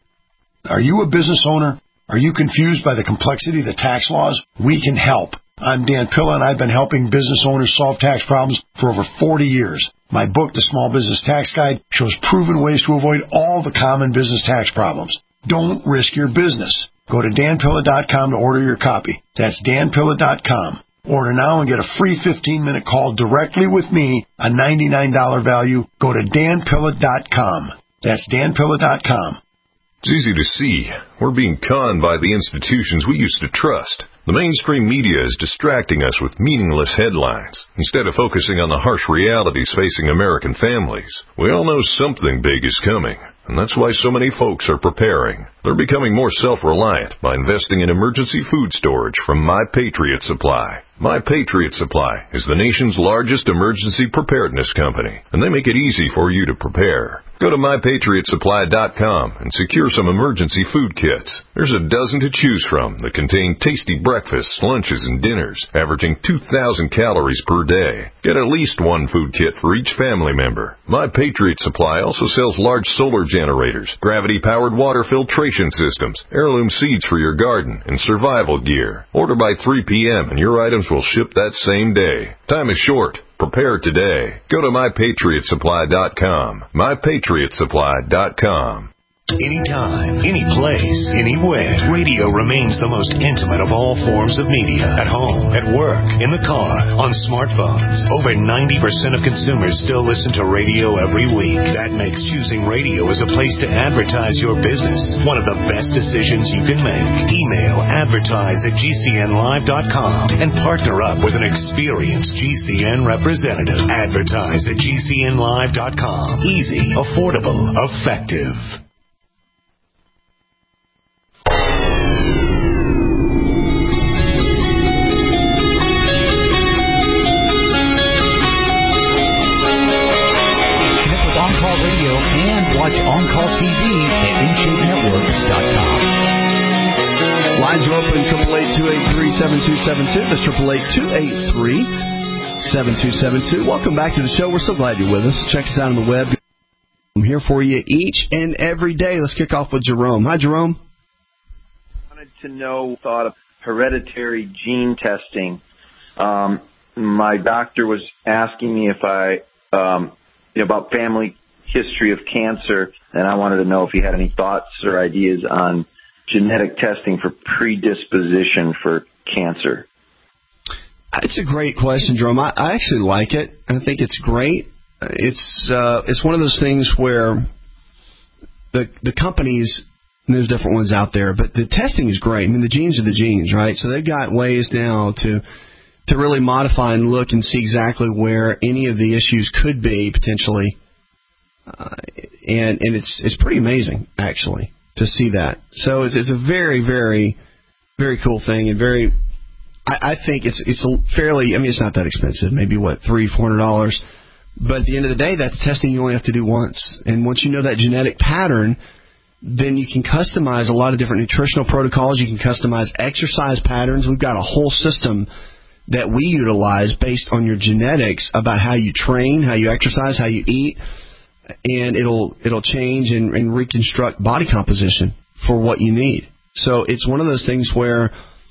Are you a business owner? Are you confused by the complexity of the tax laws? We can help. I'm Dan Pilla, and I've been helping business owners solve tax problems for over forty years. My book, The Small Business Tax Guide, shows proven ways to avoid all the common business tax problems. Don't risk your business. Go to dan pilla dot com to order your copy. That's dan pilla dot com. Order now and get a free fifteen-minute call directly with me, a ninety-nine dollars value. Go to dan pilla dot com. That's dan pilla dot com. It's easy to see. We're being conned by the institutions we used to trust. The mainstream media is distracting us with meaningless headlines instead of focusing on the harsh realities facing American families. We all know something big is coming, and that's why so many folks are preparing. They're becoming more self-reliant by investing in emergency food storage from My Patriot Supply. My Patriot Supply is the nation's largest emergency preparedness company, and they make it easy for you to prepare. Go to my patriot supply dot com and secure some emergency food kits. There's a dozen to choose from that contain tasty breakfasts, lunches, and dinners, averaging two thousand calories per day. Get at least one food kit for each family member. My Patriot Supply also sells large solar generators, gravity-powered water filtration systems, heirloom seeds for your garden, and survival gear. Order by three p.m. and your items will ship that same day. Time is short. Prepare today. Go to my patriot supply dot com. my patriot supply dot com. Anytime, any place, anywhere, radio remains the most intimate of all forms of media. At home, at work, in the car, on smartphones. Over ninety percent of consumers still listen to radio every week. That makes choosing radio as a place to advertise your business one of the best decisions you can make. Email advertise at G C N live dot com and partner up with an experienced G C N representative. Advertise at G C N live dot com. Easy, affordable, effective. Watch On Call T V at in shape network dot com. Lines are open, eight eight eight, two eight three, seven two seven two. That's eight eight eight, two eight three, seven two seven two. Welcome back to the show. We're so glad you're with us. Check us out on the web. I'm here for you each and every day. Let's kick off with Jerome. Hi, Jerome. I wanted to know, thought of hereditary gene testing. Um, my doctor was asking me if I, um, you know, about family history of cancer, and I wanted to know if he had any thoughts or ideas on genetic testing for predisposition for cancer. It's a great question, Jerome. I, I actually like it. I think it's great. It's uh, it's one of those things where the the companies, and there's different ones out there, but the testing is great. I mean, the genes are the genes, right? So they've got ways now to to really modify and look and see exactly where any of the issues could be potentially. Uh, and and it's it's pretty amazing, actually, to see that. So it's, it's a very, very, very cool thing, and very, I, I think it's it's a fairly, I mean, it's not that expensive, maybe, what, three hundred, four hundred dollars. But at the end of the day, that's testing you only have to do once. And once you know that genetic pattern, then you can customize a lot of different nutritional protocols. You can customize exercise patterns. We've got a whole system that we utilize based on your genetics about how you train, how you exercise, how you eat. And it'll it'll change and, and reconstruct body composition for what you need. So it's one of those things where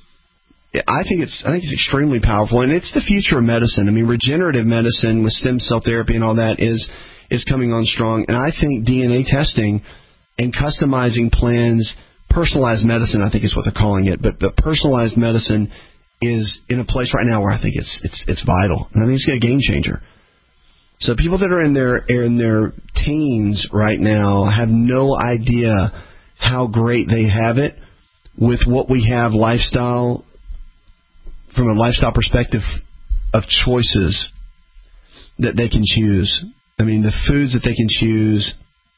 I think it's I think it's extremely powerful, and it's the future of medicine. I mean, regenerative medicine with stem cell therapy and all that is is coming on strong. And I think D N A testing and customizing plans, personalized medicine, I think is what they're calling it. But but personalized medicine is in a place right now where I think it's it's it's vital, and I think it's a game changer. So people that are in their in their teens right now have no idea how great they have it with what we have lifestyle, from a lifestyle perspective of choices that they can choose. I mean, the foods that they can choose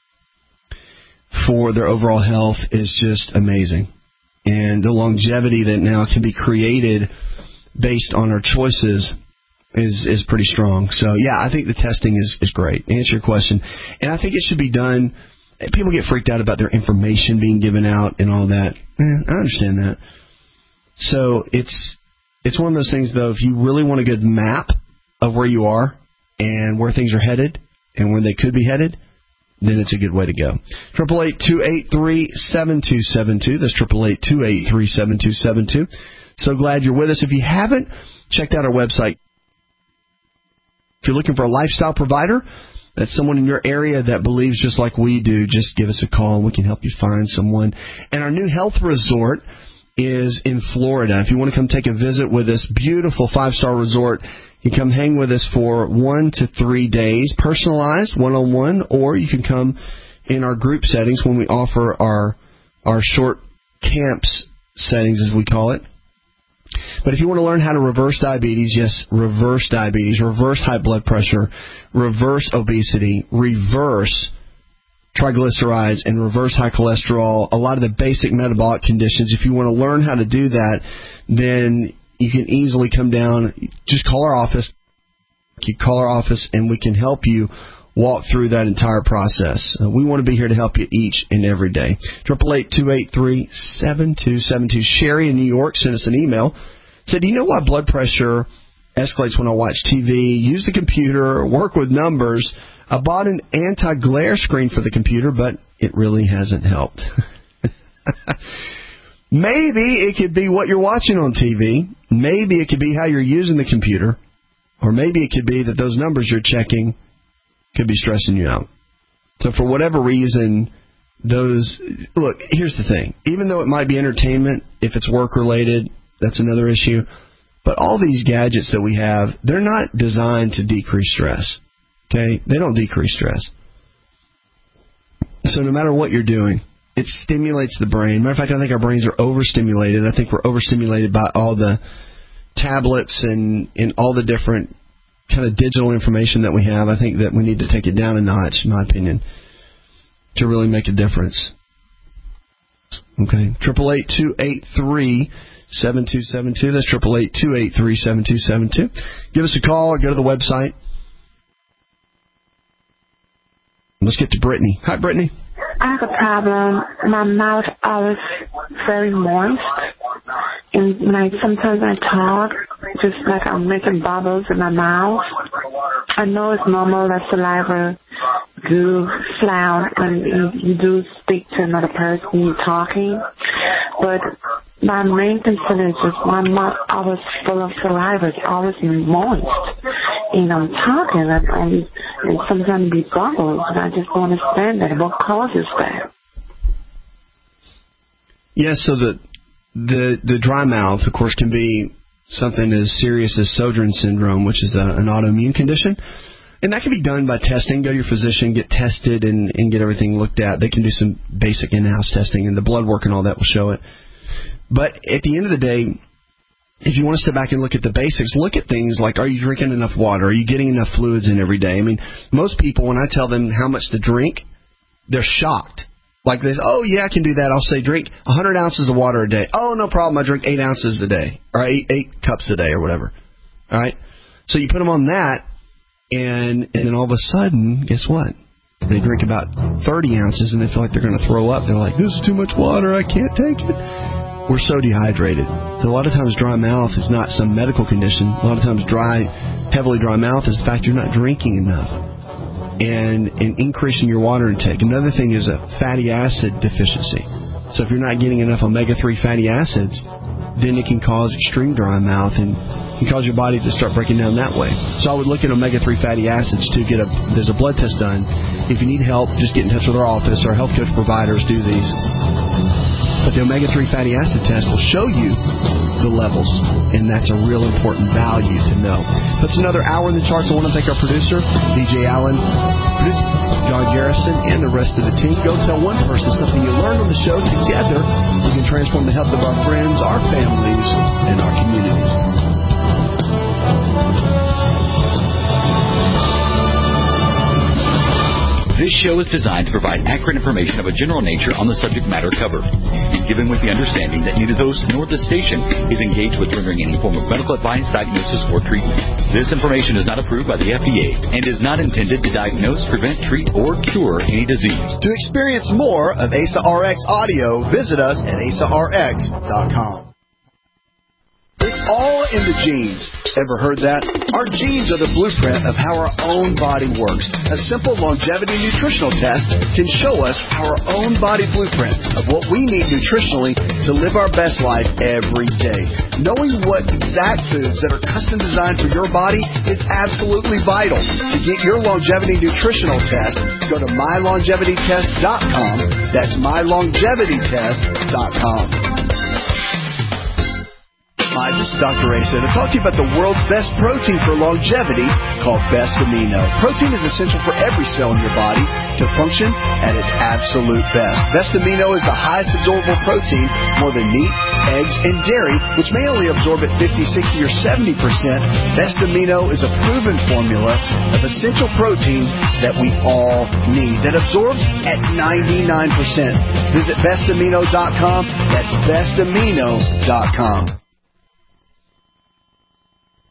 for their overall health is just amazing. And the longevity that now can be created based on our choices is is pretty strong. So, yeah, I think the testing is, is great. To answer your question. And I think it should be done. People get freaked out about their information being given out and all that. Eh, I understand that. So it's it's one of those things, though, if you really want a good map of where you are and where things are headed and where they could be headed, then it's a good way to go. eight eight eight, two eight three, seven two seven two. That's eight eight eight, two eight three, seven two seven two. So glad you're with us. If you haven't checked out our website, if you're looking for a lifestyle provider, that's someone in your area that believes just like we do, just give us a call and we can help you find someone. And our new health resort is in Florida. If you want to come take a visit with us, beautiful five-star resort, you can come hang with us for one to three days, personalized, one-on-one, or you can come in our group settings when we offer our our short camps settings, as we call it. But if you want to learn how to reverse diabetes, yes, reverse diabetes, reverse high blood pressure, reverse obesity, reverse triglycerides, and reverse high cholesterol, a lot of the basic metabolic conditions, if you want to learn how to do that, then you can easily come down. Just call our office. You call our office, and we can help you walk through that entire process. Uh, we want to be here to help you each and every day. eight eight eight, two eight three, seven two seven two. Sherry in New York sent us an email. Said, do you know why blood pressure escalates when I watch T V, use the computer, work with numbers? I bought an anti-glare screen for the computer, but it really hasn't helped. Maybe it could be what you're watching on T V. Maybe it could be how you're using the computer. Or maybe it could be that those numbers you're checking could be stressing you out. So for whatever reason, those, look, here's the thing. Even though it might be entertainment, if it's work-related, that's another issue. But all these gadgets that we have, they're not designed to decrease stress. Okay? They don't decrease stress. So no matter what you're doing, it stimulates the brain. Matter of fact, I think our brains are overstimulated. I think we're overstimulated by all the tablets and, and all the different kind of digital information that we have. I think that we need to take it down a notch, in my opinion, to really make a difference. Okay, triple eight two eight three seven two seven two. That's triple eight two eight three seven two seven two. Give us a call or go to the website. Let's get to Brittany. Hi, Brittany. I have a problem. My mouth always very moist, and when I sometimes I talk, just like I'm making bubbles in my mouth. I know it's normal that saliva do flow when you, you do speak to another person you're talking, but my main concern is just my mouth always full of saliva. It's always moist. And I'm talking, and, and, and sometimes be bubbles, and I just don't understand that. What causes that? Yeah, so the the the dry mouth, of course, can be something as serious as Sjogren's syndrome, which is a, an autoimmune condition. And that can be done by testing. Go to your physician, get tested, and, and get everything looked at. They can do some basic in-house testing, and the blood work and all that will show it. But at the end of the day, if you want to step back and look at the basics, look at things like, are you drinking enough water? Are you getting enough fluids in every day? I mean, most people, when I tell them how much to drink, they're shocked. Like this, oh, yeah, I can do that. I'll say drink one hundred ounces of water a day. Oh, no problem. I drink eight ounces a day, or eight, eight cups a day or whatever. All right? So you put them on that, and, and then all of a sudden, guess what? They drink about thirty ounces, and they feel like they're going to throw up. They're like, this is too much water. I can't take it. We're so dehydrated. So a lot of times dry mouth is not some medical condition. A lot of times dry, heavily dry mouth is the fact you're not drinking enough and, and increasing your water intake. Another thing is a fatty acid deficiency. So if you're not getting enough omega three fatty acids, then it can cause extreme dry mouth and can cause your body to start breaking down that way. So I would look at omega three fatty acids to get a, there's a blood test done. If you need help, just get in touch with our office. Our health coach providers do these. But the omega three fatty acid test will show you the levels, and that's a real important value to know. That's another hour in the charts. I want to thank our producer, D J Allen, producer John Garrison, and the rest of the team. Go tell one person something you learned on the show. Together, we can transform the health of our friends, our families, and our communities. This show is designed to provide accurate information of a general nature on the subject matter covered, given with the understanding that neither the host nor the station is engaged with rendering any form of medical advice, diagnosis, or treatment. This information is not approved by the F D A and is not intended to diagnose, prevent, treat, or cure any disease. To experience more of A S A R X audio, visit us at A S A R X dot com. It's all in the genes. Ever heard that? Our genes are the blueprint of how our own body works. A simple longevity nutritional test can show us our own body blueprint of what we need nutritionally to live our best life every day. Knowing what exact foods that are custom designed for your body is absolutely vital. To get your longevity nutritional test, go to my longevity test dot com. That's my longevity test dot com. Hi, this is Doctor Asa to talk to you about the world's best protein for longevity called Best Amino. Protein is essential for every cell in your body to function at its absolute best. Best Amino is the highest absorbable protein, more than meat, eggs, and dairy, which may only absorb at fifty, sixty, or seventy percent. Best Amino is a proven formula of essential proteins that we all need that absorbs at ninety-nine percent. Visit best amino dot com. That's best amino dot com.